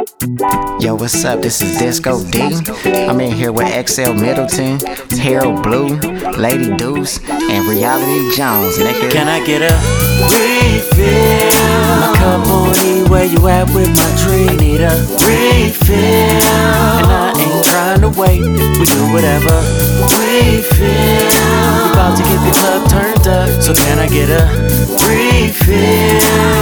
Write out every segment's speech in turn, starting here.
Yo, what's up? This is Disco D. I'm in here with XL Middleton, Harold Blue, Lady Deuce, and Reality Jones, nigga. Can I get a refill? My cup on E, where you at with my drink? I need a refill, and I ain't trying to wait. We do whatever we feel. We about to get the club turned up, so can I get a refill?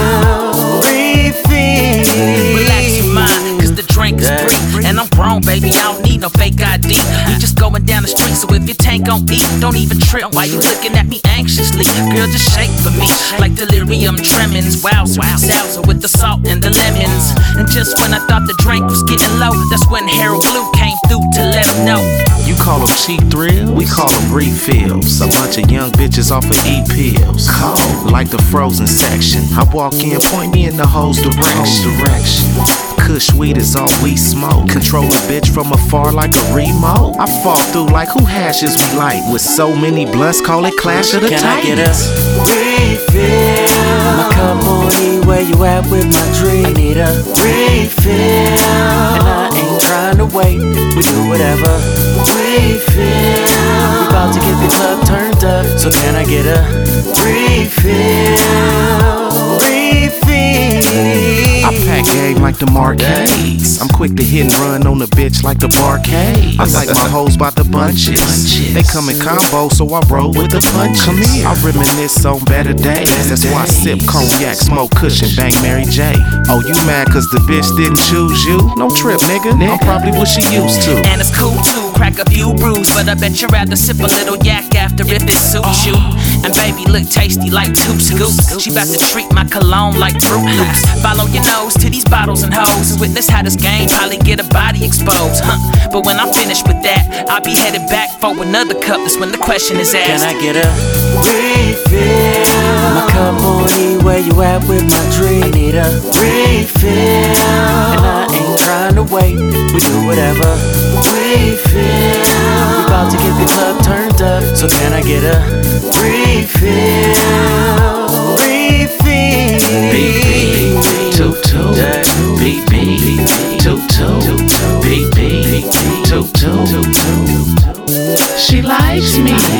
Relax your mind, cause the drink is free. And I'm grown, baby, I don't need no fake ID. We just going down the street, so if your tank gon' eat, don't even trip. Why you looking at me anxiously? Girl, just shake for me, like delirium tremens. Wowza, salsa with the salt and the lemons. And just when I thought the drink was getting low, that's when Harold Blue came through to let him know. You call them cheap thrills, we call them refills. A bunch of young bitches off of E-pills. Cold, like the frozen section. I walk in, point me in the hoes direction. Kush weed is all we smoke. Control a bitch from afar like a remote. I fall through like who hashes we like. With so many blunts, call it Clash of the Titans. Can I get a refill? My cup on E, where you at with my drink? I need a refill, and I ain't trying to wait. We do whatever we feel. We about to get the club turned up, so can I get a refill? I pack game like the Marquez. I'm quick to hit and run on the bitch like the Barcade. I like my hoes by the bunches. They come in combo, so I roll with the punches. Come here. I reminisce on better days. That's why I sip cognac, smoke cushion, bang Mary J. Oh, you mad cause the bitch didn't choose you? No trip, nigga. I'm probably what she used to. And it's cool too, crack a few brews, but I bet you'd rather sip a little yak after if it suits you. And baby look tasty like 2 scoops. She bout to treat my cologne like Fruit Loops. Follow your nose to these bottles and hoes, and witness how this game probably get a body exposed, But when I'm finished with that, I'll be headed back for another cup. That's when the question is asked. Can I get a refill? My cup on E, where you at with my drink? I need a refill, and I ain't trying to wait. We do whatever we feel. We about to get the club turned up, so can I get a refill? She likes me.